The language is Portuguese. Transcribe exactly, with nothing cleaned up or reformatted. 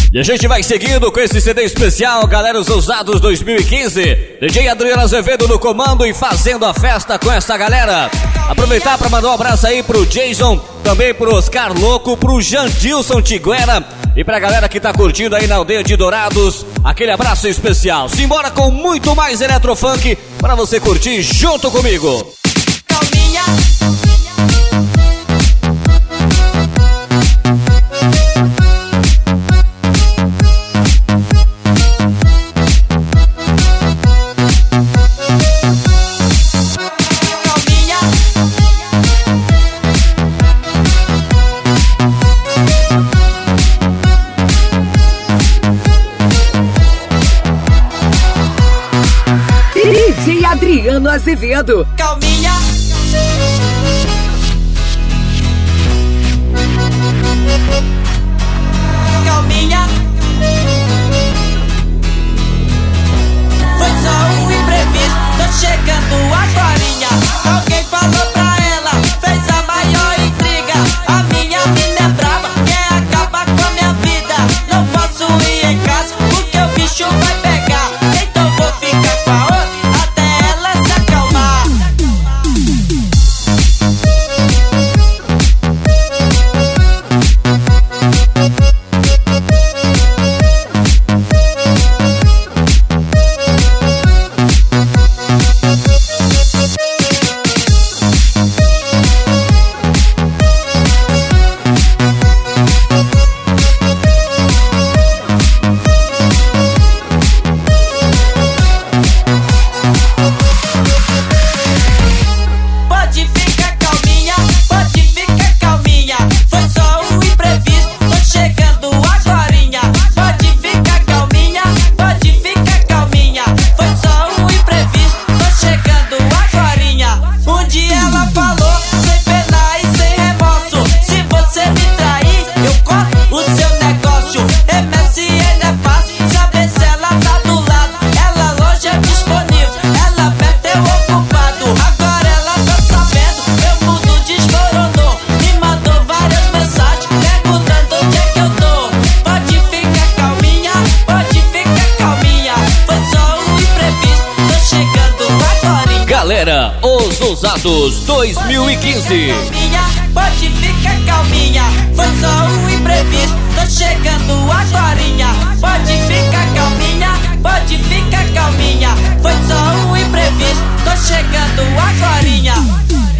E a gente vai seguindo com esse C D especial, galera, os ousados dois mil e quinze. D J Adriano Azevedo no comando e fazendo a festa com essa galera. Aproveitar para mandar um abraço aí pro Jason, também pro Oscar Louco, pro Jandilson Tiguera e pra galera que tá curtindo aí na aldeia de Dourados. Aquele abraço especial. Simbora com muito mais Eletrofunk para você curtir junto comigo. Calminha. D J Adriano Azevedo. Calminha. Calminha. Foi só um imprevisto, tô chegando agorinha. Alguém falou pra ela, fez a maior intriga. A minha mina é brava, quer acabar com a minha vida. Não posso ir em casa, porque o bicho vai pegar. Então vou ficar com a outra até ela se acalmar. Pode ficar calminha, pode ficar calminha. Foi só um imprevisto, tô chegando agorinha. Pode ficar calminha, pode ficar calminha. Foi só um imprevisto, tô chegando agorinha. Um dia ela falou, sem pena e sem remorso: se você me trair, eu corto o seu negócio. M S N é fácil, saber se ela tá do lado. Ela longe é disponível, ela perto é ocupado. Agora ela tá sabendo, meu mundo desmoronou. Me mandou várias mensagens, perguntando onde é que eu tô. Pode ficar calminha, pode ficar calminha. Foi só um imprevisto, tô chegando agorinha. Galera, os ousados dois mil e quinze. Calminha, pode ficar calminha. Foi só um imprevisto, tô chegando agorinha. Pode ficar calminha, pode ficar calminha. Foi só um imprevisto, tô chegando agorinha.